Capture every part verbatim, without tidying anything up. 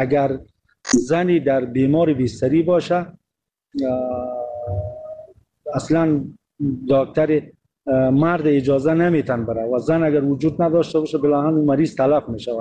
اگر زنی در بیمار بستری باشه اصلا دکتر مرد اجازه نمیتن بره و زن اگر وجود نداشته باشه بلاهن مریض تلف میشه.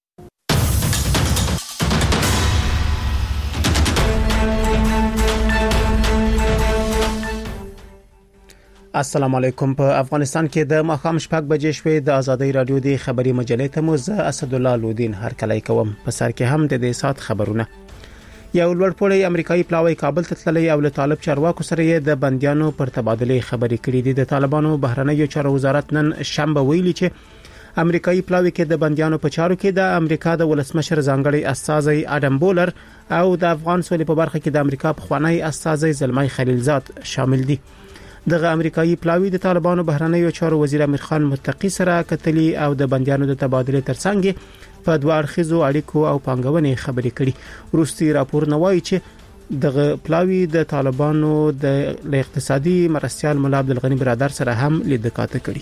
السلام علیکم. په افغانستان کې د ماښام شپږ بجې شوې. د ازادۍ رادیو د خبري مجلې ته مو زه اسدالله لودین هرکلی کوم. په سر کې هم د دې سات خبرونه. یو لوړپوړی امریکایي پلاوی کابل ته تللی او له طالب چارواکو سره د بنديانو پر تبادله خبرې کړې دي. د طالبانو بهرنیو چارو وزارت نن شنبه ویلي چې امریکایي پلاوی کې د بنديانو په چارو کې د امریکا د ولسمشر ځانګړي استازي اډم بولر او د افغان سولې په برخه کې د امریکا پخوانی استازي زلمای خلیلزاد شامل دي. دغه امریکایي پلاوی د طالبانو بهرنیو چارو وزیر امیر خان متقی سره کتلی او د بنديانو د تبادله ترڅنګ په دوه اړخیزو اړیکو او پانګونې خبرې کړي. وروستي راپور نوایي چې دغه پلاوی د طالبانو د اقتصادي مرستيال مولا عبدالغنی برادر سره هم لیدکاته کړي.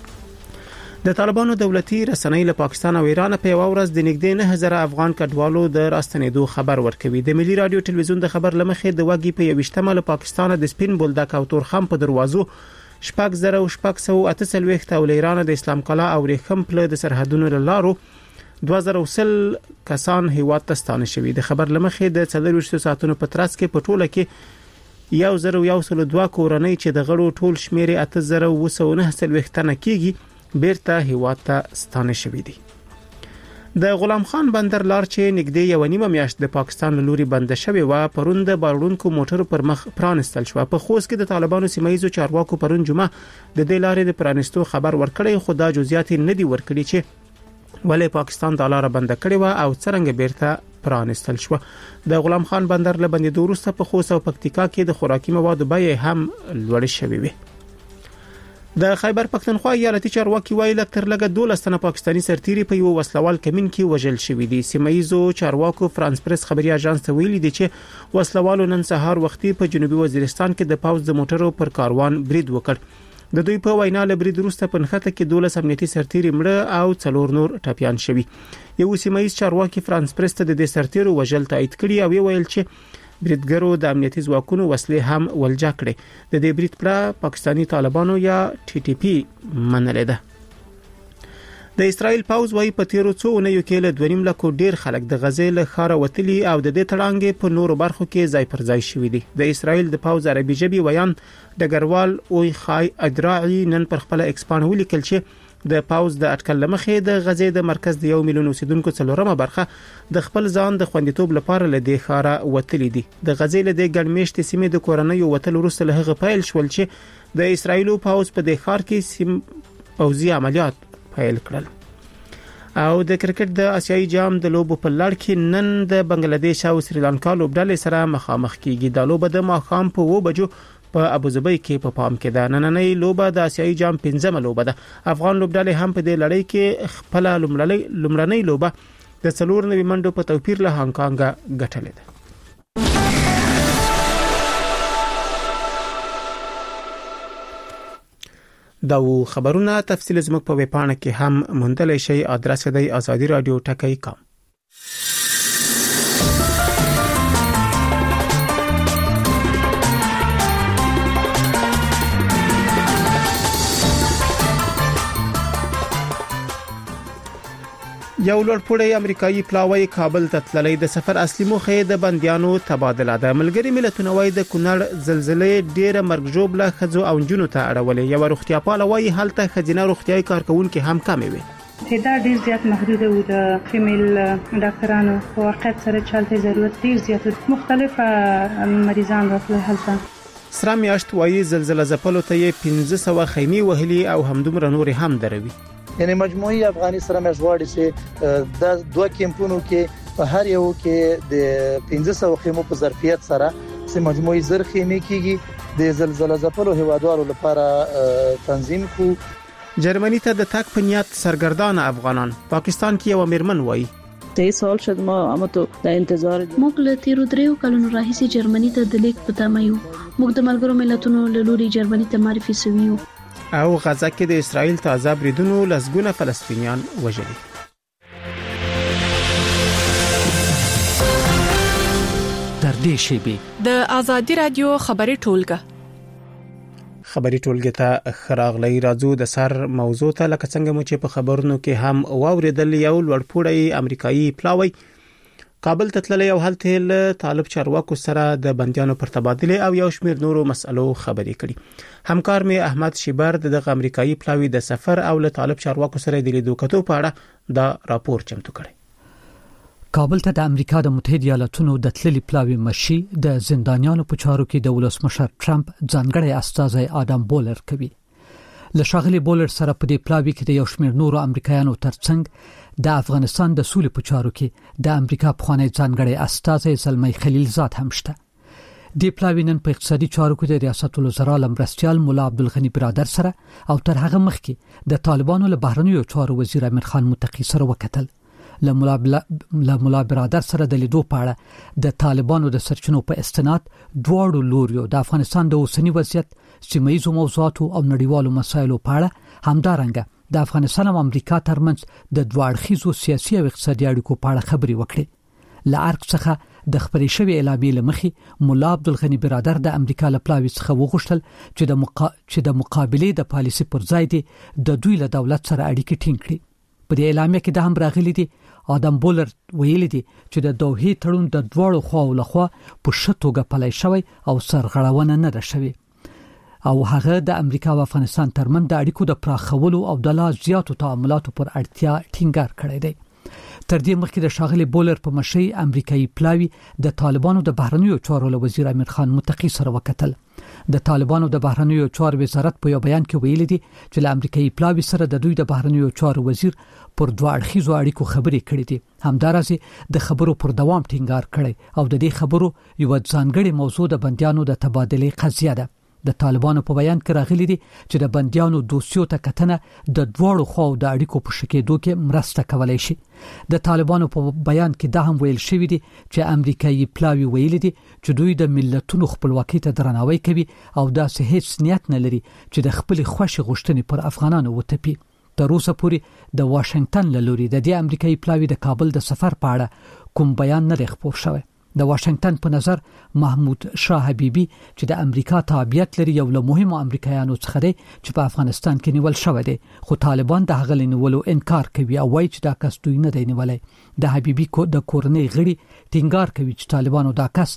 د طالبانو دولتي رسنۍ له پاکستان او ایران په یو ورځ د نږدې نه هزار افغان کډوالو د راستنېدو خبر ورکوي. د ملي رادیو ټلویزیون د خبر لمخې د وګي په یوشتمه له پاکستان د سپین بولدک او تورخم په دروازو شپږ زره او شپږ سوه اته څلوېښت او ایران د اسلام کلا او ریخم په د سرحدونو لارو دوه زره وسل کسان هیواد ته ستانه شوي. د خبر لمخې د څلور ساعتونو په ترڅ کې په ټوله کې یو زره یو سل دوه کورنۍ چې د غړو ټول شمیر اته زره او سل نه څلوېښت تنه کېږي بیرته هیواد ته ستانه شوي دي. د غلام خان بندر لار چې نږدې یو نیمه میاشت د پاکستان لوري بند شوی و پرون د باروړونکو موټرو پر مخ پرانستل شو. په خوست کې د طالبانو سیمایي چارواکو پرون جمعه د دې لارې د پرانستو خبر ورکړی، خو دا جزئیات نه دي ورکړي چې ولې پاکستان د لار بند کړی و او څنګه بیرته پرانستل شو. د غلام خان بندر له بندیدو وروسته په خوست او پکتیکا کې د خوراکي موادو بیې هم لوړ شوې وي. د خیبر پختونخوا ایالتي چارواکي ویل تر لږه دولس تنه پاکستاني سرتیري په یو وسلوال کمین کې وژل شوی دي. سیمایي چارواکو فرانس پریس خبري اژانس ته ویلي دي چې وسلوالو نن سهار وختي په جنوبي وزیرستان کې د پاوز د موټرو پر کاروان برید وکړ. د دوی په وینا له برید وروسته په نخته کې دولس امنیتي سرتیري مړه او څلور نور ټپيان شوي. یو سیمایي چارواکي فرانس پریس ته د سرتیرو وژل تایید کړي او ویل چې بریدګرو د امنیتي ځواکونو وسلې هم ولجا کړې. د دې برید پر پاکستاني طالبانو یا ټي ټي پی منلې ده. د اسرائیل پاوز وايي په تیرو څو اونیو کې له دوه نیم لک ډیر خلک د غزې له خاره وتلي او د دې تړانګې په نورو برخو کې ځای پر ځای شوي دي. د اسرائیل د پاوز عربي ژبې ویان ډګروال اوی خای ادراعي نن پر خپل ایکسپان ولیکل چې د پاوز د اټکل لمخې د غزې د مرکز د یو میلیون اوسیدونکو څلورمه برخه د خپل ځان د خوندیتوب لپاره لدې خاره وتلي دي. د غزې له د ګڼمېشت سیمې د کورنۍ وتل وروسته له هغه پیل شول چې د اسرایل پاوز په د خار کې سیم پوزي عملیات پیل کړل. او د کرکټ د آسیایي جام د لوبو په لړ کې نن د بنگلاديش او سریلانکا لوبډلې سره مخامخ کیږي. د لوبه د ماښام په و بجو په ابوظبي کې په پام کې ده. نننۍ لوبه د آسیایي جام پنځمه لوبه ده. افغان لوبډلې هم په دې لړۍ کې خپل لومړنۍ لوبه د څلور نوي منډو په توپیر له هانګ کانګ ګټلې ده. دا و خبرونه تفصیل زموږ په ویب پاڼه کې هم موندلی شئ. ادرس دی ازادي رادیو ټکی کام. یو لوړپوړی امریکایي پلاوی کابل ته تللی. د سفر اصلي موخه د بنديانو تبادله ده. ملګری ملتونه وايي د کونړ زلزلې ډیره مرګ ژوبله خځو او جنونو ته اړولې. یو روغتیا پاله وايي هلته خځینه روغتیاي کارکونکو هم کمې وي. تعداد ډیر زیات محدود و د فیمیل ډاکټرانو په واقعیت سره چالتي ضرورت ډیر زیات مختلف مریضان راغلي. هلته سره میاشت وايي زلزلہ ځپلو ته یې پنځه سوه خیمې وهلي او همدومره نور هم دروي. یعنی مجموعي افغاني سره مشغواړي چې د دوه کیمپونو کې په هر یو کې د پنځه سوه خیمو په ظرفیت سره چې مجموعي زر خیمې کېږي د زلزلہ ځپلو هیوادوالو لپاره تنظیم کو. جرمني ته د تک په نیت سرګردان افغانان پاکستان کې یو میرمن وایي ته سوال شد ما امته د انتظار موږ له تیرو دریو کلونو راهیسې جرمني ته د لیک پته مایو. موږ د ملګرو ملتونو له لوري جرمني ته معرفي شویو. او غزه کې د اسرائیل تازه بریدونو لسګونه فلسطینیان وژلي. دې شیبې د ازادي رادیو خبري ټولګه خبري ټولګه ته خراغلی راځو د سر موضوع ته لکه څنګه مو چې په خبرونو کې هم واوریدل یو لوړپوړی امریکایي پلاوی کابل ته تللی او هلته له طالب چارواکو سره د بنديانو پر تبادله او یو شمېر نورو مسألو خبرې کړي همکار می احمد شیبر د امریکایي پلاوی د سفر او له طالب چارواکو سره د لیدو کتو په اړه دا راپور چمتو کړي کابل ته د امریکا د متحده ایالاتونو د تللي پلاوی مشي د زندانیانو په چارو کې د ولسمشر ټرمپ ځانګړی استازی آدم بولر کوي له شاغلي بولر سره په دې پلاوی کې د یو شمېر نورو امریکایانو ترڅنګ د افغانستان د سولې په چارو کې د امریکا پخوانی ځانګړی استازی زلمی خلیلزاد هم شته د پلاوی نن په اقتصادي چارو کې د ریاست الوزرا لمرستیال مولا عبدالغنی برادر سره او تر هغه مخکې د طالبانو له بهرنیو چارو وزیر امیر خان متقی سره وکتل له مولا برادر سره د لیدو په اړه د طالبانو د سرچینو په استناد دواړو لوریو د افغانستان د اوسنی وضعیت سیمه‌ییزو موضوعاتو او نړیوالو مسایلو په اړه همدارنګه د افغانستان او امریکا ترمنځ د دواړخیزو سیاسي او اقتصادي اړیکو په اړه خبرې وکړي له ارګ څخه د خبرې شوی اعلامیې لمخې مولا عبدالغنی برادر د امریکا له پلاوی څخه وغوښتل چې د مقا... چې د مقابله د پالیسي پر ځای دی د دوی له دولت سره اړیکې ټینګ کړي په دې اعلامیه کې د هم راغلي دي آدم بولر ویلي دي چې د دوحې تړون د دواړو خواو لخوا په شتوګه پلی شوی او سرغړونه نه ده شوی او هغه د امریکا او افغانستان ترمنځ د اړیکو د پراخولو او د لا زیاتو تعاملاتو پر اړتیا ټینګار کړی دی تر دې مخکې د شاغلي بولر په مشي امریکایي پلاوی د طالبانو د بهرنیو چارو له وزیر امیر خان متقی سره وکتل د طالبانو د بهرنیو چارو وزارت په یو بیان کې ویلي دي چې له امریکایي پلاوی سره د دوی د بهرنیو چارو وزیر پر دوه اړخیزو اړیکو خبرې کړې دي همدارسه د خبرو پر دوام ټینګار کړي او د دې خبرو یو ځانګړي موضوع د بنديانو د تبادله قضیه ده د طالبانو په بیان کې راغلي دي چې د بنديانو دوسیو ته کتنه د دوړو خو د اړیکو په شکېدو کې مرسته کولای شي د طالبانو په بیان کې دا هم ویل شوی دي چې امریکایي پلاوی ویلي دي چې دوی د ملتونو خپلواکۍ ته درناوی کوي او دا هیڅ نیت نه لري چې د خپل خوښ غوښتنې پر افغانانو وتپي تر اوسه پورې د واشنگټن له لوري د دې امریکایي پلاوی د کابل د سفر په اړه کوم بیان نه خپور شوی د واشنگټن په نظر محمود شاه حبیبی چې د امریکا تابعیت لري یو له مهمو امریکایانو څخه دی چې په افغانستان کې نیول شوی دی خو طالبان د هغه نیولو انکار کوي او وایي چې دا کس دوی نه دی نیولای د حبیبی کو د کورنۍ غړي ټینګار کوي چې طالبانو دا کس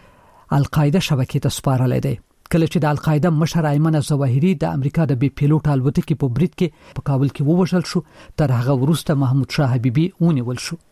القاعده شبکې ته سپارلی دی کله چې د القاعده مشر ایمن الظواهری د امریکا د بي پیلوټ الوتکې په برید کې په کابل کې ووژل شو تر هغه وروسته محمود شاه حبیبی ونیول شو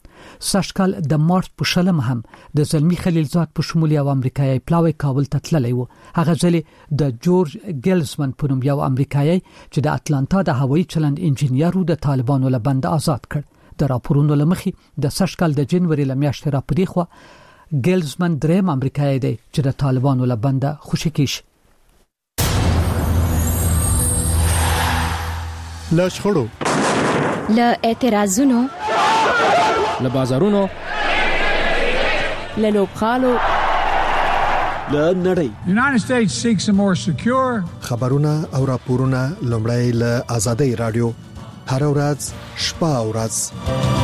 ساشکال د مارچ په شلم هم د زلمی خلیلزاد په شمول یو امریکایي پلاوی کابل ته تللی و هغه ځلې د جورج ګلزمن په نوم یو امریکایي چې د اتلانتا د هوایي چلند انجینیر د طالبانو له بند آزاد کړ د راپورونو لمخې د ساشکال د جنوري لمیاشتې را پدې خو ګلزمن دریم امریکایي دی چې د طالبانو له بند خوشی کیږي له شخړو له اعتراضونو له بازارونو له لوبخالو له نړۍ United States seeks a more secure خبرونه او راپورونه لومړی له آزادۍ رادیو هر ورځ شپه او ورځ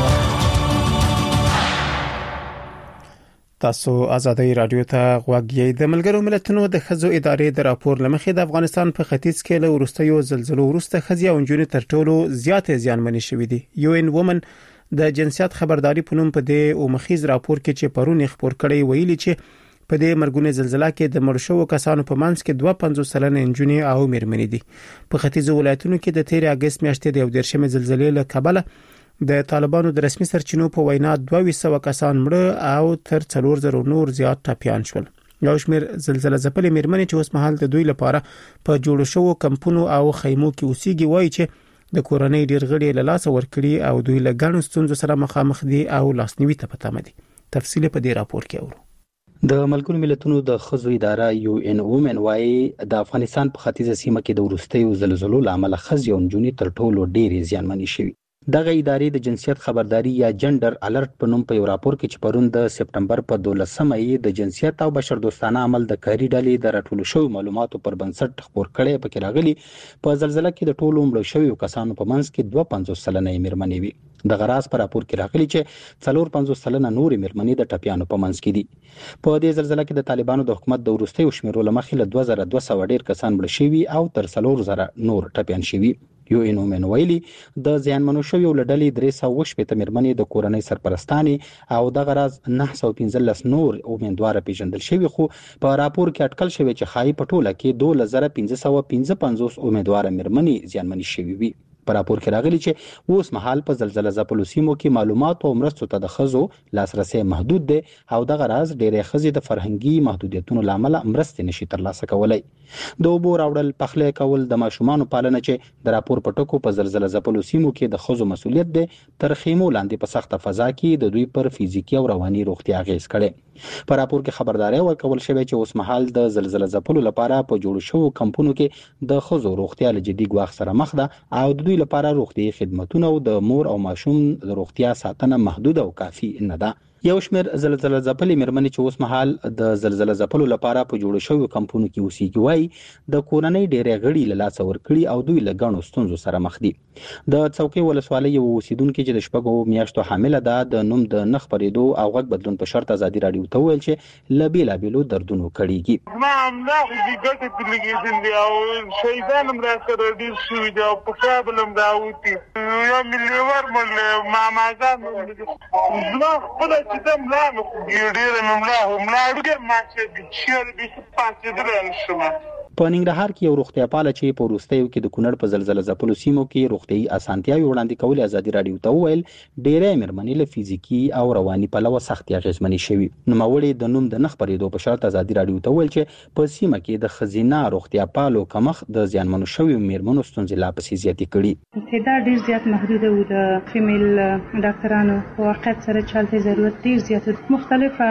تاسو آزادۍ رادیو ته غوږی د ملګرو ملتونو د خزو ادارې د راپور لمخې د افغانستان په ختیځ کې له ورستیو زلزلو وروسته خزي او انجونې تر ټولو زیاتې زیانمنې شوې دي یو ان وومن د جنسیت خبرداري په نوم په دې او مخیز راپور کې چې پرون خبر کړي ویلي چې په دې مرګونې زلزلہ کې د مرشو کسانو په منځ کې دوه پنځوس سلنه انجونې او میرمنې دي په ختیځو ولایتونو کې د تیر اگست میاشتې د یو دیرشمې زلزلې له کبله د طالبانو د رسمي سرچینو په وینا دوه سوه کسان مړه او تر څلور زره نور زیات ټپيان شول یو شمېر زلزلہ ځپلې میرمنې چې اوس مهال د دوی لپاره په جوړ شوو کمپونو او خیمو کې اوسېږي وایي چې د کورنۍ ډیر غړي له لاس ورکړي او دوی له ګڼو ستونزو سره مخامخ دي او لاسنیوي ته پاتې دي تفصیل په دې راپور کې اورو د ملګرو ملتونو د خزو اداره یو ان وومن وايي د افغانستان په ختیځه سیمه کې د ورستیو زلزلو لامل خزي او نجونې تر ټولو ډېرې زیانمنې شوي دغه ادارې د جنسیت خبرداري یا جندر الرټ په نوم په یو راپور کې چې پرون د سپټمبر په دولسمه یې د جنسیت او بشردوستانه عمل د کاري ډلې د راټولو شویو معلوماتو پر بنسټ خبر کړي پکې راغلي په زلزلہ کې د ټولو مړو شویو کسانو په منځ کې دوه پنځوس سلنه میرمنې وي د غراس پر راپور کې راغلي چې څلور پنځوس سلنه نور مېرمنې د ټپيانو په منځ کې دي. په دې زلزلې کې د طالبانو د حکومت د وروستیو شمیرو لمخې له دوه زره دوه سوه ډیر کسان مړ شوي او تر څلور زره نور ټپيان شوي. یو ان اومن ویلي د زیانمنو شویو لړلې درې سوه شپږ مېرمنې د کورنۍ سرپرستانې او د غراز نه سوه پنځلس نور امیدوار پیژندل شوی، خو په راپور کې اټکل شوی چې خای په ټوله کې دوه زره پنځه سوه پنځه پنځوس امیدوار مېرمنې زیانمنې شوي وي. په راپور کې راغلي چې اوس مهال په زلزلہ ځپلو سیمو کې معلومات او مرستو ته د ښځو لاسرسي محدود دی او دغه راز ډېرې ښځې د فرهنګي محدودیتونو له امله مرستې نشي ترلاسه کولی. د اوبو راوړل، پخلی کول، د ماشومانو پالنه چې د راپور په ټکو په زلزلہ ځپلو سیمو کې د ښځو مسؤلیت دی، تر خیمو لاندې په سخته فضا کې د دوی پر فزیکي او رواني روغتیا اغیز کړي. په راپور کې خبرداري ورکول شوې چې اوس مهال د زلزلہ ځپلو لپاره په جوړ شوو کمپونو کې د ښځو روغتیا له جدي ګواښ سره مخ ده او د دوی لپاره روغتيایي خدماتونه او د مور او ماشوم د روغتیا ساتنه محدود او کافي نه ده. یو شمېر زلزلہ ځپلې مېرمنې چې اوس مهال د زلزلہ ځپلو لپاره په جوړ شوو کمپونو کې اوسېږي وایي د کورنۍ ډېرې غړي له لاسه ورکړي او دوی له ګڼو ستونزو سره مخ دي. د څوکۍ ولسوالۍ یو اوسیدونکي چې د شپږو میاشتو حامله ده د نوم د نه خپرېدو او غږ بدلون په شرط ازادي راډیو ته وویل چې له بېلابېلو دردونو کړېږي. ما همدا خو دې ګټې پرې لګېدل دي او شهیدان هم راسره ډېر شوي دي او په کابل هم راوتي یا مې لیور مړ ماماګان زما خپله چې ته ملا نو ډېره مې ملا خو ملا ډېر ماته چیرې بیخي پاڅېدلی نه شومه. په ننګرهار کې یو روغتیا پاله چې په وروستیو کې د کونړ په زلزلہ ځپلو سیمو کې روغتیایي اسانتیاوې وړاندې کولې ازادي راډیو ته وویل ډېری مېرمنې له فزیکي او رواني پلوه سختې اغېزمنې شوي. نوموړې د نوم د نه خپرېدو په شرط ازادي راډیو ته وویل چې په سیمه کې د ښځینه روغتیا پالو کمښت د زیانمنو شویو مېرمنو ستونزې لا پسې زیاتې کړي. تعداد ډېر زیات محدود و د فیمیل ډاکټرانو په واقعیت سره چالتې ضرورت ډېر زیات و. مختلف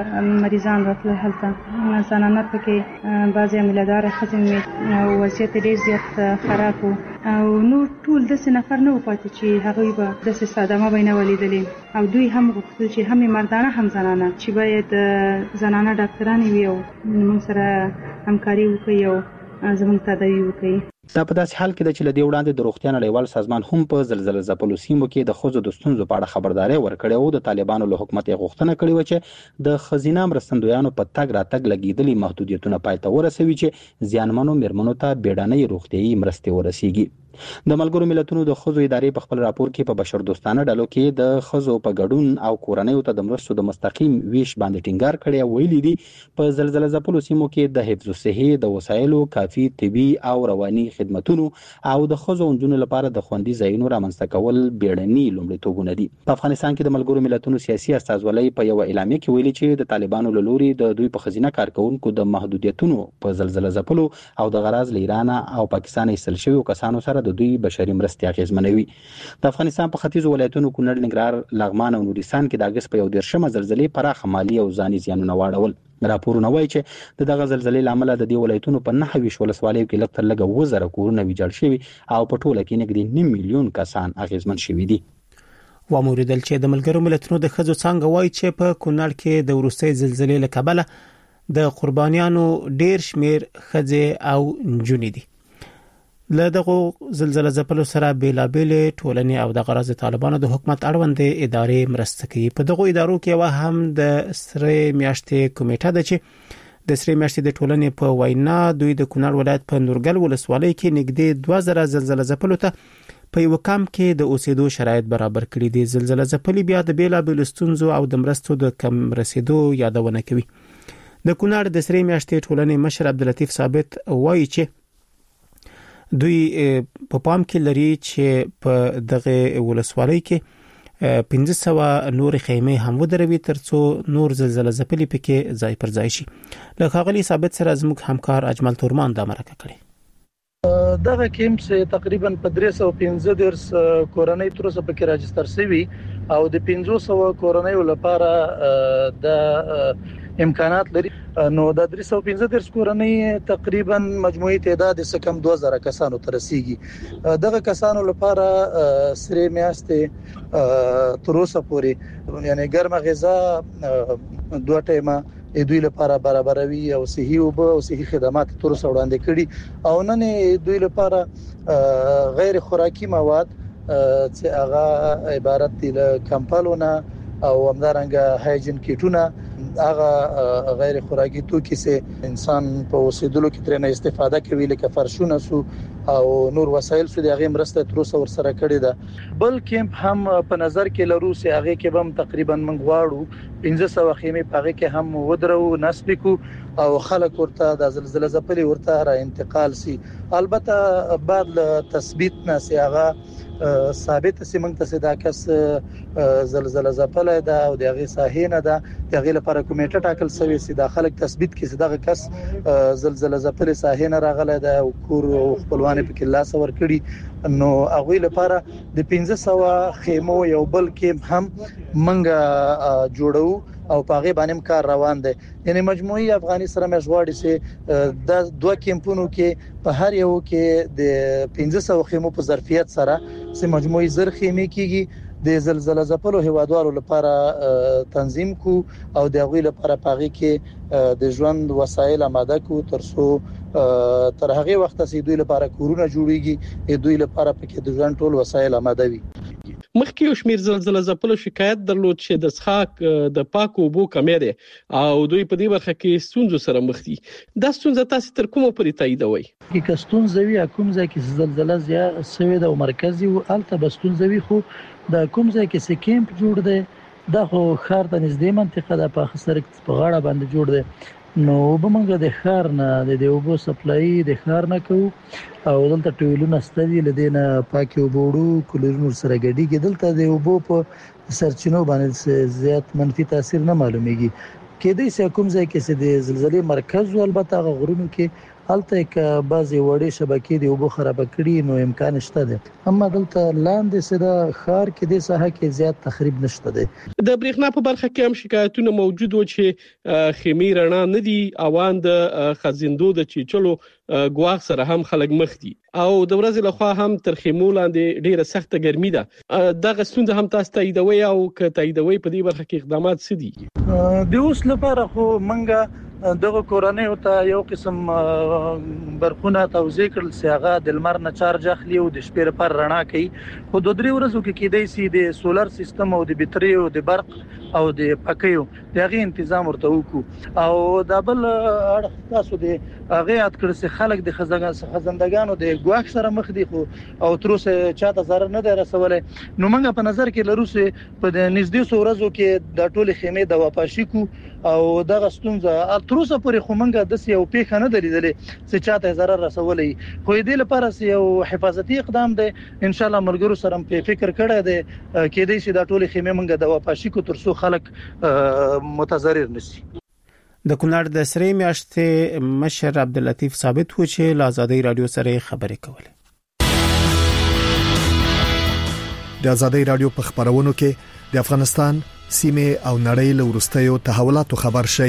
مریضان راتلل هلته، زنانه پکې بعضې عملهداره ښځې مې وضعیت ډېر زیات خراب و او نور ټول داسې نفر نه و پاتې چې هغوی به داسې صدمه به یې نه ولیدلې او دوی هم غوښتل چې هم مردانه هم زنانه چې باید زنانه ډاکټرانې وي او موږ سره همکاري وکړي او زموږ تداوي وکړي. دا په داسې حال کې ده چې له دې وړاندې د روغتیا نړیوال سازمان هم په زلزلہ ځپلو سیمو کې د ښځو د ستونزو په اړه خبرداری ورکړې او د طالبانو له حکومت یې غوښتنه کړې وه چې د ښځینه مرستندویانو په تګ راتګ لګېدلي محدودیتونه پای ته ورسوي چې زیانمنو مېرمنو ته بیړنۍ روغتیایي مرستې ورسیږي. د ملګرو ملتونو د ښځو ادارې په خپل راپور کې په بشردوستانه ډلو کې د ښځو په ګډون او کورنیو ته د مرستو د مستقیم ویش باندې ټینګار کړی او ویلي دي په زلزلہ ځپلو سیمو کې د حفظ الصحې د وسایلو کافي طبي او رواني خدمتونو او د ښځو او نجونو لپاره د خوندي ځایونو رامنځته کول بیړني لومړیتوبونه دي. په افغانستان کې د ملګرو ملتونو سیاسي استازولۍ په یو اعلامیه کې ویلي چې د طالبانو له لوري د دوی په ښځینه کارکونکو د محدودیتونو په زلزلہ ځپلو او د غراز له ایران او پاکستان ایستل شویو کسانو سره د دوی بشري مرستې اغېزمنوي. د افغانستان په ختیځو ولایتونو کونړ، ننګرهار، لغمان او نورستان کې د اګست په یو دېرشمه زلزلې پراخه مالي او ځاني زیانونه واړول. راپورونه وایي چې د دغه زلزلې له امله د دې ولایتونو په نهه ویشت ولسوالیو کې لږ تر لږه اووه زره کورونه ویجاړ شوي او په ټوله کې نږدې نیم میلیون کسان اغېزمن شوي دي. واوریدل چې د ملګرو ملتونو د ښځو څانګه وایي چې په کونړ کې د وروستۍ زلزلې له کبله د قربانیانو ډېر شمیر ښځې او نجونې دي. له دغه زلزلہ ځپلو سره بیلابېلې ټولنې او د غراز طالبانو د حکومت اړوندې ادارې مرسته کوي. په دغه ادارو کې یو هم د سرې میاشتې کمیټه ده چې د سرې میاشتې د ټولنې په وینا دوی د کونړ ولایت په نورګل ولسوالۍ کې نږدې دوه زره زلزلہ ځپلو ته په یو کم کې د اوسېدو شرایط برابر کړي دي. زلزلہ ځپلې بیا د بیلابېلو ستونزو او د مرستو د کم رسیدو یادونه کوي. د کونړ د سرې میاشتې ټولنې مشر عبداللطیف ثابت وایي چې دوی په پام کې لري چې په دغه ولسوالۍ کې پنځه سوه نور خیمې هم ودروي ترڅو نور زلزلہ ځپلې پکې ځای پر ځای شي. له ښاغلي ثابت سره زموږ همکار اجمل تورمان دا مرکه کړې. دغه کیمپ سه تقریبا په درې سوه پنځه دېرش کورنۍ تر اوسه پکې راجستر شوي او د پنځه سوه کورنۍ لپاره د امکانات لري. نو د درې سوه پنځه دېرش کورنۍ تقریبا مجموعي تعداد څه کم دوه زره کسانو ته رسیږي. دغه کسانو لپاره سرې میاشتې تر اوسه پورې یعنی ګرمه غذا دوه ټیمه دوی لپاره برابروي او صحي او او صحي خدمات تر اوسه وړاندې کړي او نن دوی لپاره غیر خوراکي مواد چې هغه عبارت دي له کمپلونه او همدارنګه هایجین کیټونه هغه غیر خوراکي توکي چې انسان په وسیدلو کې ترنه استفاده کوي لکه فرشونه سو او نور وسایل سو د هغه مرسته تر اوسه ور سره کړی ده. بل کیمپ هم په نظر کې لرو چې هغه کې هم تقریبا من غواړو پنځه سوه خیمه پاره کې هم ودرو نسب کو او خلک ورته د زلزلې ځپلي ورته را انتقال سي. البته بعد تثبیت نه سي هغه ثابت سي موږ ته دا کس زلزلې ځپلې ده او دغه ساحې نه ده دغه لپاره کمیټه ټاکل شوی سي د خلک تثبیت کې دغه کس زلزلې ځپلې ساحې نه راغله ده او کور خپلوان په کې لاس ور کړی نو هغه لپاره د پنځه سوه خیمو یو بل کیمپ هم منګه جوړو او پاغه باندې کار روان دی. یعنی مجموعي افغاني سره مشغوړي سي د دوه کیمپونو کې په هر یو کې د پنځه سوه خیمو په ظرفیت سره سي مجموعي زر خیمه کیږي د زلزلې ځپلو هوادارو لپاره تنظیم کو او د غوی لپاره پاغه کې د ژوند وسایل آماده کو ترڅو تر هغه وخت چې دوی لپاره کورونه جوړیږي دوی لپاره پکې د ژوند ټول وسایل آماده وي. مخکې یو شمیر زلزلې ځپلو شکایت درلود چې د څښاک د پاکو اوبو کمی ده او دوی په دې برخه کې ستونزو سره مخ دي. دا ستونزه تاسو تر کومه پورې تاییدوي؟ کې ستونزه وي کوم ځای کې زلزلہ زیات سوي ده او مرکزي او الته بس ستونزه وي خو د کوم ځای کې چې کیمپ جوړ دی دا خو خار ته نږدې منطقه ده په خسرک په غاړه باندې جوړ دی نو وبمنګ د خار نه د اوبو سپلای د خار نه کو او دلته ټویلونه ستدي لدينه پاکي وبوړو کولرونو سره ګډي کې دلته د اوبو په سرچینو باندې زیات منفي تاثیر نه معلومیږي. کېدای شي کوم ځای کې د زلزلې مرکز او البته غرونو کې الته کې بعضي وړې شبکې دی اوبو خراب کړي نو امکان شته ده اما دلته لاندې سره خار کې د ساحه کې زیات تخریب نشته ده. د برېښنا په برخه کې هم شکایتونه موجود و چې خیمه رڼا نه دي اوان د خزیندو د چیچلو ګواغ سره هم خلک مخ دي او د ورځې لخوا هم تر خیمو لاندې ډیره سخته ګرمي ده. دغه ستونزه هم تاسو تاییدوي او که تاییدوي په دې برخه کې اقدامات څه دي؟ د اوس لپاره خو منګه دغه کورنۍ ته یو قسم برخونه توزیع کړل چې هغه د لمر نه چارج اخلي او د شپې لپاره رڼا کوي خو د درې ورځو کې کېدای شي د سولر سیستم او د بټري او د برق او د پکیو دغه تنظیم ورته وکړو او د بل اړه تاسو د هغه یاد کړئ چې خلک د خزندګانو د ګواښ سره مخ دي خو او تر اوسه چاته zarar نه دی رسولای نو موږ په نظر کې لرو چې په د نږدې څو ورځو کې د ټوله خیمه د واپاشي کو او دغه ستونزه تر اوسه پورې خو موږ د یو پیښه نه درېدلې چې چاته zarar رسولای خو دې لپاره یو حفاظتي اقدام دی ان شاء الله مرګرو سره په فکر کړه دی کېدای شي د ټوله خیمه موږ د واپاشي کو تر څو خلک متضرر نشي. د کونړ د سرې میاشتې مشر عبداللطیف ثابت و چې له آزادۍ رادیو سره خبرې کولې. د آزادۍ رادیو په خبرونو کې د افغانستان سیمه او نړۍ له ورستیو تحولاتو خبر شي.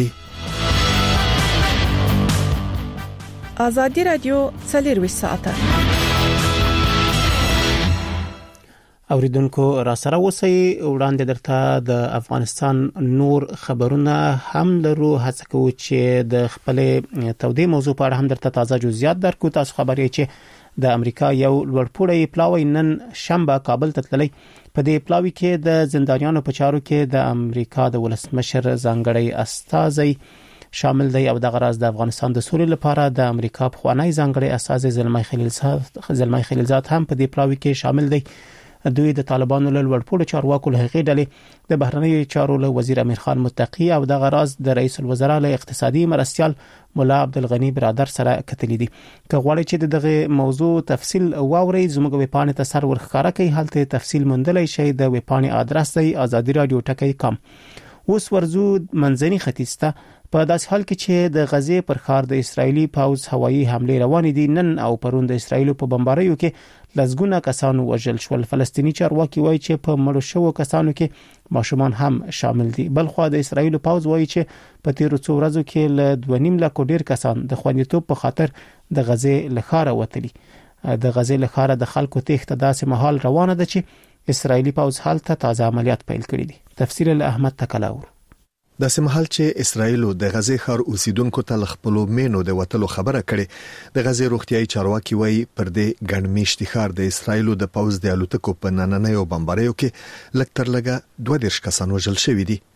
آزادۍ رادیو څلور ساعته اوریدونکو را سره اوسئ وړاندې درته د افغانستان نور خبرونه هم لرو هڅه کوو چې د خپل تودې موضوع په اړه هم درته تازه جزئیات درکو. تاسو خبرې چې د امریکا یو لوړپوړی پلاوی نن شنبه کابل ته تللی په دې پلاوی کې د زندانیانو په چارو کې د امریکا د ولسمشر ځانګړی استازی شامل دی او د غراز د افغانستان د سولې لپاره د امریکا په خوانی ځانګړی استازی زلمای خلیلزاد زلمای خلیلزاد هم په دې پلاوی کې شامل دی. دوی د طالبانو له لوړپوړو چارواکو له هغې ډلې د بهرنیو چارو له وزیر امیر خان متقی او د غراز د رئیس الوزرا له اقتصادي مرستيال مولا عبدالغنی برادر سره کتلې دي. که غواړئ چې دغه موضوع تفصیل واورئ زموږ ویبپاڼې ته سر ورخاره کوي هلته تفصیل موندلای شئ. د ویبپاڼې ادرس دی آزادی رادیو ټکی کام. اوس ورزو منځني ختیځ ته په داس حال کې چې د غزې پر ښار د اسرایلی پاوز هوایي حمله روان دي. نن او پرون د اسرایل په بمباریو کې لزګونه کسانو وژل شول. فلسطینی چارواکي وایي چې په مړو شوو کسانو کې ماشومان هم شامل دي. بلخو د اسرایل پاوز وایي چې په تیرو څو ورځو کې ل دوه نیم لک ډیر کسان د خوندیتوب په خاطر د غزې لخاره وتلي. د غزې لخاره د خلکو تېښته داسې مهال روانه ده چې اسرایلی پاوز حالت تازه عملیات پیل کړي دي. تفسیر له احمد تکلاور. د سمحال چې اسرایل د غزې ښار اوسیدونکو ته خپل مینو د وټلو خبره کړي د غزې روغتيایي چارواکي وایي پر دې ګڼمیشتي ښار د اسرایل د پوز د الوتکو په نننیو بمباریو کې لکتر لګه دوه دیرش کسان وژل شوي دي.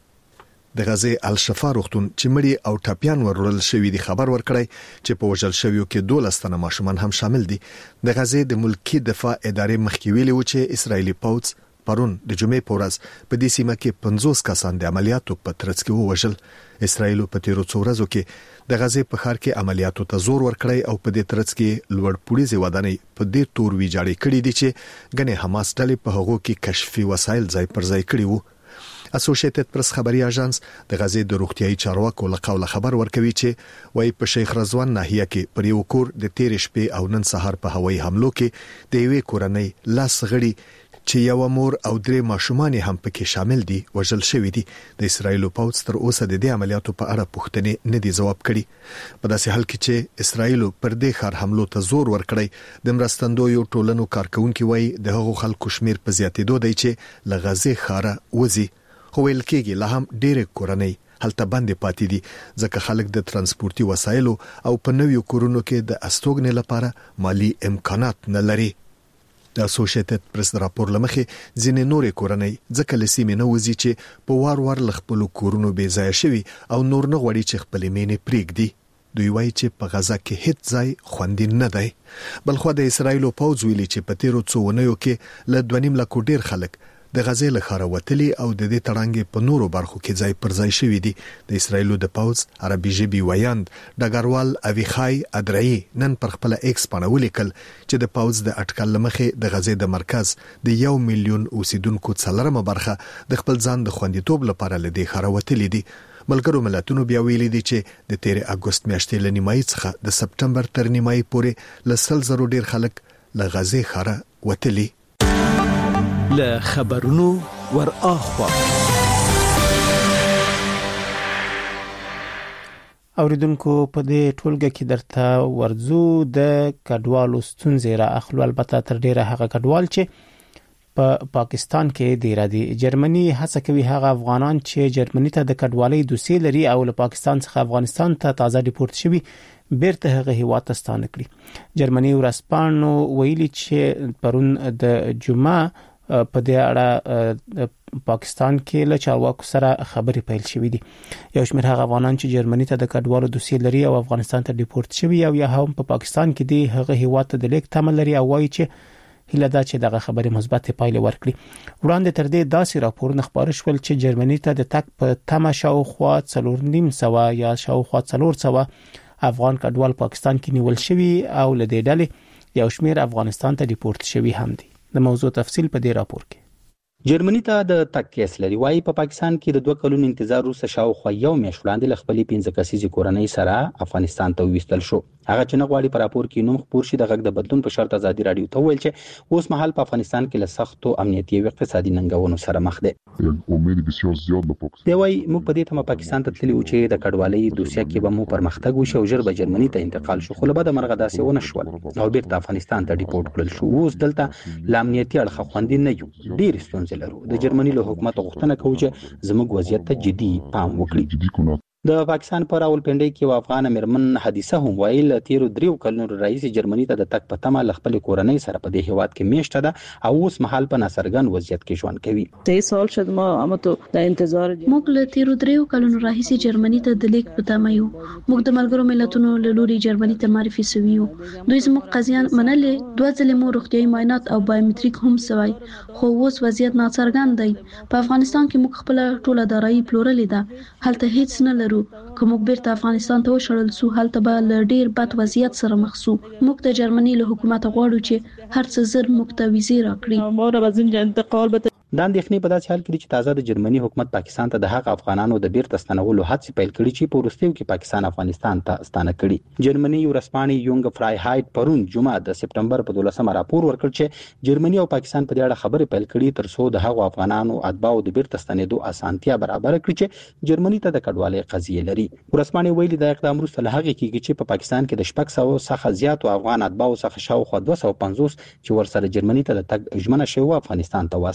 د غزې الشفا روغتون چې مړي او ټاپیان ورول شوي دي خبر ورکړی چې په وژل شویو کې دولس تنه ماشومان هم شامل دي. د غزې د ملکی دفاع ادارې مخکې ویلي و چې اسرایلی پوز پرون د جمعې په ورځ په دې سیمه کې پنځوس کسان د عملیاتو په ترڅ کې وژل. اسرایل په تیرو څو ورځو کې د غزې په ښار کې عملیاتو ته زور ورکړی او په دې ترڅ کې لوړ پوړیزه ودانۍ په دې تور ویجاړې کړې دي چې ګنې حماس ډلې په هغو کې کشفي وسایل ځای پر ځای کړي وو. اسوسییټډ پریس خبري اژانس د غزې د روغتيایي چارواکو له قوله خبر ورکوي چې وای په شیخ رضوان ناحیه کې پر یو کور د تیر شپې او نن سهار په هوایي حملو کې د یوې کورنۍ لاس غړي چې یو مور او درې ماشومان هم پکې شامل دي وژل شوی دي. د اسرایل پوز تر اوسه د دې عملیاتو په اړه پوښتنې نه دي ځواب کړي. په داسې حال کې چې اسرایل پر دې ښار حملو ته زور ورکړی د مرستندویو ټولنو کارکونکو وایي د هغو خلکو شمیر په زیاتېدو دی چې له غزې ښاره وځي، خو ویل کېږي لا هم ډېرې کورنۍ هلته باندې پاتې دي ځکه خلک د ترانسپورتي وسایلو او په نویو کورونو کې د استوګنې لپاره مالی امکانات نه لري. د اسوسییټډ پریس راپور لمخې ځینې نورې کورنۍ ځکه لسیمې نه وځي چې په وار وار لخپل کورونو بې ځای شوي او نور نه غواړي چې خپل مینې پریږدي. دوی وایي چې په غزا کې هیڅ ځای خوندي نه دی. بلخو د اسرایل پوز ویلي چې په تیرو څو ونیو کې له دوه نیم لکو ډیر خلک د غزې له ښاره وتلي او د دې تړانګې په نورو برخو کې ځای پر ځای شوي دي. د اسرایل د پوز عربي ژبې ویاند ډګروال اویخای ادرایي نن پر خپل ایکس باندې ولیکل چې د پوز د اټکل لمخې د غزې د مرکز د یو میلیون اوسیدونکو څلورمه برخه د خپل ځان د خوندیتوب لپاره له دې ښاره وتلي دي. ملګرو ملتونو بیا ویلي دي چې د تیر اگست میاشتې له نیمایي څخه د سپټمبر تر نیمایي پورې له سل زرو ډیر خلک له غزې ښاره وتلي. له خبرونو ور اخوا اوریدونکو په دې ټولګه کې درته ورزو د کډوالو ستونزې را اخلو، البته تر ډیره هغه کډوال چې په پا پاکستان کې دی را دي. جرمني هڅه کوي هغه افغانان چې جرمني ته د کډوالۍ دوسیې لري او له پاکستان څخه افغانستان ته تازه ډیپورت شوي بیرته هغه هیواد ته ستانه کړي. جرمني ورسپانو ویلي چې پرون د جمعه په دې اړه پاکستان کې له چارواکو سره خبرې پیل شوې دي. یو شمېر هغه افغانان چې جرمني ته د کډوالو دوسیې لري او افغانستان ته ډیپورت شوي او یا هم په پاکستان کې دی هغه هیواد ته د لیک تمه لري او وایي چې هیله ده چې دغه خبرې مثبت پایله ورکړي. وړاندې تر دې داسې راپورونه خبر شول چې جرمني ته د تک په تمه شاوخوا څلور نیم سوه یا شاوخوا څلور سوه افغان کډوال پاکستان کې نیول شوي او له دې ډلې یو شمېر افغانستان ته ډیپورت شوي هم دي. د موضوع تفصیل په دې راپور کې. جرمني ته د تک کیس لري. وايي په پاکستان کې د دوه کلونو انتظار وروسته شاوخوا یو میاشت وړاندې ل خپلې پنځه کسیزې کورنۍ سره افغانستان ته وستل شو. هغه چې نه غواړي په راپور کې نوم خبر شي د غږ د بدلون په شرط ازادي رادیو ته ویل چې اوس مهال په افغانستان کې له سختو امنیتي او اقتصادي ننګونو سره مخ دي. امید بسیار زیات له پاکستان. دی وايي موږ په دې ته پاکستان ته تللی و چې د کډوالۍ دوسیه کې به مو پرمختګ وشي او ژر به جرمني ته انتقال شو، خو له بده مرغه داسې ونه شول او بیرته افغانستان ته ډیپورت کړل شو. اوس دلته ل امنیتي اړخ خوندي نه یو، ډېر ستونزې لرو. د جرمني له حکومت غوښتنه کوي چې زموږ وضعیت ته جدي پام وکړي. د پاکستان پر راولپنډي کې یو افغان مرمن حادثه هم ویل تیرو دریو کلونو رئیس جرمني ته د تک په تمه لخپل کورنۍ سره په دې هواد کې میشته ده او اوس مهال په ناصرګن وضعیت کې ژوند کوي. ته سال شد ما امته د انتظار موږ له تیرو دریو کلونو راهیسې جرمني ته د لیک په تمه یو. موږ د ملګرو ملتونو له لوري جرمني ته معرفي شوي یو. دوی زموږ قضیه منلې، دوه ځلې مو روغتیايي معاینات او بایومټریک هم سوی، خو اوس وضعیت ناڅرګند دی. په افغانستان کې موږ خپل ټوله دارایی پلورلې ده، هلته هیڅ نه لرو. کوم بیرته افغانستان ته وشړل سو هلته به ل ډیر بد وضعیت سره مخ سو. موږ د جرمني له حکومت غواړو چې هر څه زر موږ ته ویزې راکړي. ما را بزین انتقال به د اندېښنې په داسې حال کې چې تازه د جرمني حکومت پاکستان ته د هغه افغانانو د بیرته ستنولو هڅې پیل کړي چې په وروستیو کې پاکستان افغانستان ته ستانه کړي. جرمني ورسپانې یونګ فرایهایټ پرون جمعه د سپټمبر په دولسمه راپور ورکړ چې جرمني او پاکستان په دې اړه خبرې پیل کړي تر څو د هغو افغانانو اتباعو د بیرته ستنېدو اسانتیا برابر کړي چې جرمني ته د کډوالۍ قضیه لري. ورسپانې ویلي د اقدام وروسته له هغې کېږي چې په پاکستان کې د شپږ سوه څخه زیاتو افغان اتباعو څخه شاوخوا دوه سوه پنځوس چې ورسره جرمني ته د تګ ژمنه شوې افغانستان ته واستول شول.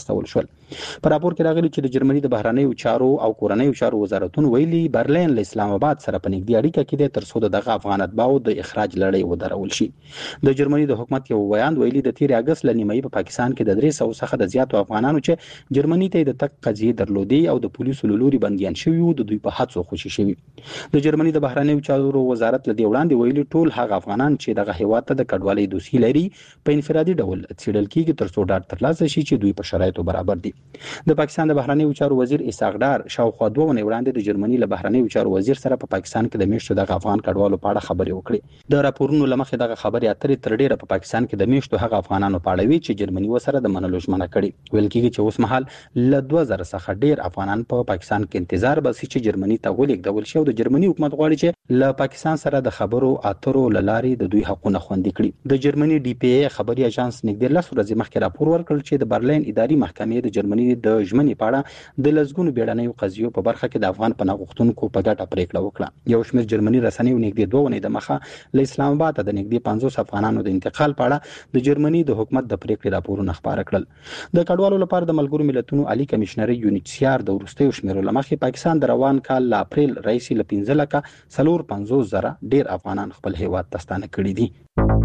کړل. په راپور کې راغلي چې د جرمني د بهرنیو چارو او کورنیو چارو وزارتون ویلي برلین له اسلام آباد سره په نږدې اړیکه کې د ترڅو دغه افغان اتباعو د اخراج لړۍ ودرول شي. د جرمني د حکومت یو بیان ویلي د تیر اگست ل نیمایي په پاکستان کې د درې سوه څخه د زیاتو افغانانو چې جرمني ته د تک قضیه درلودي او د پولیسو لوري بنديان شوی او د دوی په حادثو خوشي شوی. د جرمني د بهرنیو چارو وزارت له دی وړاندې ویلي ټول هغه افغانان چې دغه هیواد ته د کډوالۍ دوسي لري په انفرادي ډول څېړل کیږي ترڅو ډاډ ترلاسه شي چې دوی په شرایطو برابر دي. د پاکستان د بهرنیو چارو وزیر اسحاق ډار شاوخوا دوه ونې وړاندې د جرمني له بهرنیو چارو وزیر سره په پاکستان کې د میشتو د افغان کډوالو په اړه خبرې وکړې. د راپورونو لمخې دغه خبرې اترې تر ډیره په پاکستان کې د میشتو هغه افغانانو په اړه وی چې جرمني وسره د منلو ژمنه کړې. ویل کیږي چې اوس مهال له دوه زره څخه ډیر افغانان په پاکستان کې انتظار باسي چې جرمني ته ولېږدول شي او د جرمني حکومت غواړي چې له پاکستان سره د خبرو اترو لارې د دوی حقونه خوندي کړي. د جرمني ډي پی ای خبري اژانس نږدې لس ورځې مخکې راپور ورکړ چې د برلین اداري محکمې د جرمني د ژمنې په اړه د لزګونو بیړنیو قضیو په برخه کې د افغان پناه غوښتونکو په ګټه پریکړه وکړه. یو شمېر جرمني رسنیو نږدې دوه ونې د مخه له اسلام آباد ته د نږدې پنځوس افغانانو د انتقال په اړه د جرمني د حکومت د پریکړې راپورونه خبره کړل. د کډوالو لپاره د ملګرو ملتونو عالی کمشنري یونیسیار د وروستیو شمیرو لمخې پاکستان د روان کال ل اپریل رئیسي ل پنځه لکه څلور پنځوس زره ډیر افغانان خپل هیواد ته ستانه کړي دي.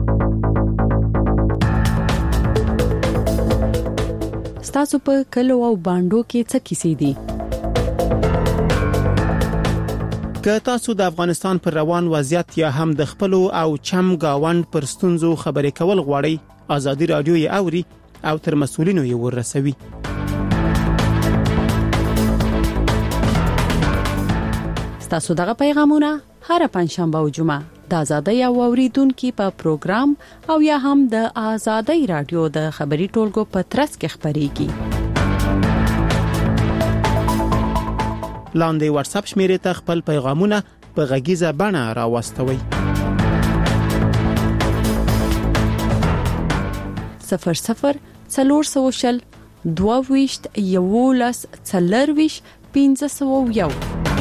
ستاسو په کلو او باندو کې څه کیسې دي؟ که تاسو د افغانستان پر روان وضعیت یا هم د خپل او چم گاوند پر ستونزو خبرې کول غواړئ، ازادي رادیو یې اوري او تر مسؤلینو یې ورسوي. تاسو دغه پیغامونه هر پنځشنبه او جمعه د ازادۍ او اوریدونکو په پروګرام او یا هم د ازادۍ رادیو د خبري ټولګو په ترڅ کې خبريږي. لاندې واتس اپ شمیرې ته خپل پیغامونه په غږیزه بڼه راوستوي. صفر صفر څلور سوشل دوه ویشت یولس څلرویش پنځه سوه یو.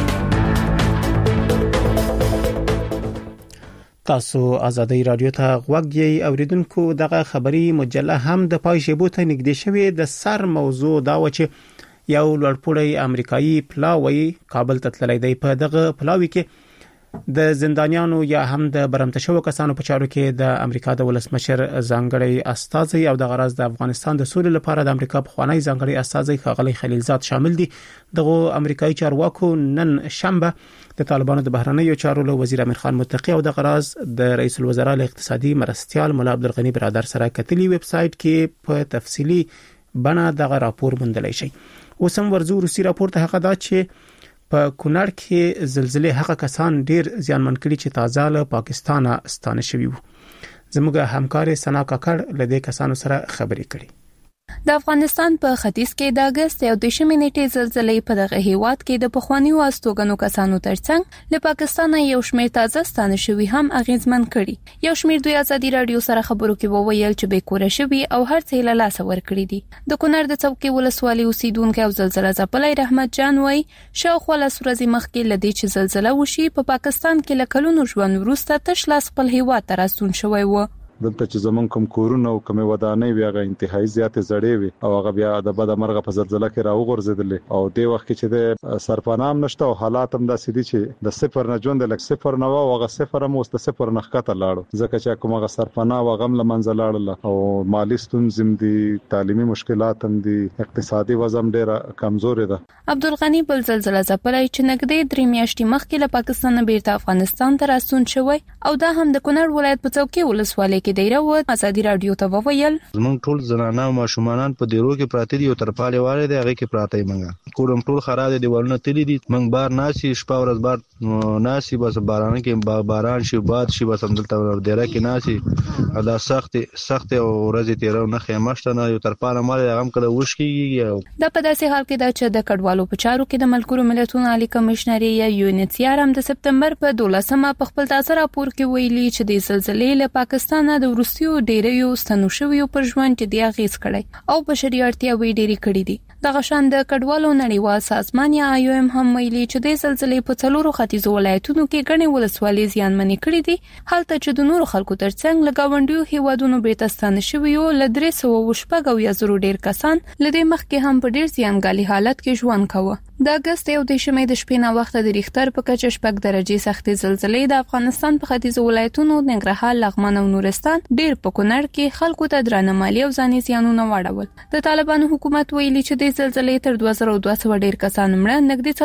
تاسو ازادۍ رادیو ته غوږ یې اوریدونکو. دغه خبري مجله هم د پای شیبو ته نږدې شوې. د سر موضوع دا و چې یو لوړپوړی امریکایي پلاوی کابل ته تللی دی. په دغه پلاوی کې د زندانیانو یا هم د برمته شوو کسانو په چارو کې د امریکا د ولسمشر ځانګړی استازی او د غرض د افغانستان د سولې لپاره د امریکا پخوانی ځانګړی استازی ښاغلی خلیلزاد شامل دي. دغه امریکایي چارواکو نن شنبه د طالبانو د بهرنیو چارو له وزیر امیر خان متقی او د غرض د رئیس الوزرا له اقتصادي مرستيال مولا عبدالغنی برادر سره کتلی ویب سټ کې په تفصیلی بڼه دغه راپور موندلی شي. اوس هم ورزو روسي راپور ته هغه دا چې په کونړ کې زلزلې هغه کسان ډیر زیانمن کړي چې تازه له پاکستان ستانه شوي وو. زموږ همکار سنا کاکړ له دې کسانو سره خبرې کړي. د افغانستان په ختیځ کې د اگست یو دشمې نیټې زلزلې په دغه هیواد کې د پخوانیو استوګنو کسانو ترڅنګ له پاکستان یو شمېر تازه ستانه شوي هم اغیزمن کړي. یو شمېر دوی ازادي رادیو سره خبرو کې وویل چې به کور شوي او هر څه له لاس ور کړی دي. د کونړ د څوکۍ ولسوالۍ اوسیدونکو او زلزلہ ځپلای رحمت جان وای شاوخوا لس ورځې مخکې لدی چې زلزلہ وشي په پا پاکستان کې لکلونو ژوند وروسته تش لاس خپل هیواد ته راستون شوی و. دلته چې زمون کوم کورونه او کوم ودانۍ بیا غا انتهایی زیاتې زړې وي او هغه بیا د بده مرغه په زلزلہ کې راوغورځیدل او د وخت کې چې د سرپنام نشته او حالات هم داسې دي چې د صفر نه ژوند لک صفر نه او هغه صفر هم اوس د صفر نه ښکته لاړو ځکه چې کومه سرپنا او غم لمنځه لاړل او مالی ستونزې دي، تعلیمي مشکلات هم دي، اقتصادي وضع ډیره کمزورې ده. عبدالغنی بل زلزلہ ځپلای چې نګدې درې میاشتې مخکې له پاکستان بیرته افغانستان ته راستون شوی او دا هم د کونړ ولایت په څوکۍ ولسوالۍ کې دی. راو ازادي رادیو ته وویل زمونږ ټول زنانه او ماشومان په دیرو کې پراته دي او ترپاله والے دی هغه کې پراته منګه کوم ټول خراب دي دیوالونه تللی دي منګ بار ناسي شپه ورځ بار ناسي بس باران کې باران شي باد شي بس همدلته دیره کې ناسي دا سخت سخت او ورځ تیرو نه خیمشت نه یو ترپاله مال هم کله وشکیږي. د په داسې حال کې دا چې د کډوالو په چارو کې د ملګرو ملتونو عالی کمشنري یا یونیسیار هم د سپتمبر په دولسمه په خپل تاسو راپور کې ویلي چې د زلزلې له پاکستان د روسیو ډیره یو ستنو شوی پر ژوند چې دی غیز کړي او بشري اړتیاوې ډېری کړې دي. د غشان د کډوالو نړیوال سازمان یا آی او ایم هم ویلي چې د زلزلې په څلورو ختیځو ولایتونو کې غني ولسوالۍ زیانمنې کړې دي حالت چې د نورو خلکو ترڅنګ لګاونډیو هیوادونو بیرته ستانه شوي یو لدرې سو وشپږ یا زرو ډیر کسان لدې مخکې هم په ډیر زیانګالي حالت کې ژوند کاوه. د اگست یو د شمې د شپې نه وخت د ریختر په کچه شپږ درجه سختې زلزلې د افغانستان په ختیځو ولایتونو ننګرهار لغمان او نورستان ډیر په کونړ کې خلکو ته درانه مالی او ځاني زیانونه واړول. د طالبانو حکومت ویلي چې د زلزلې تر دوه زره دوه سوه ډیر کسان مړه نږدې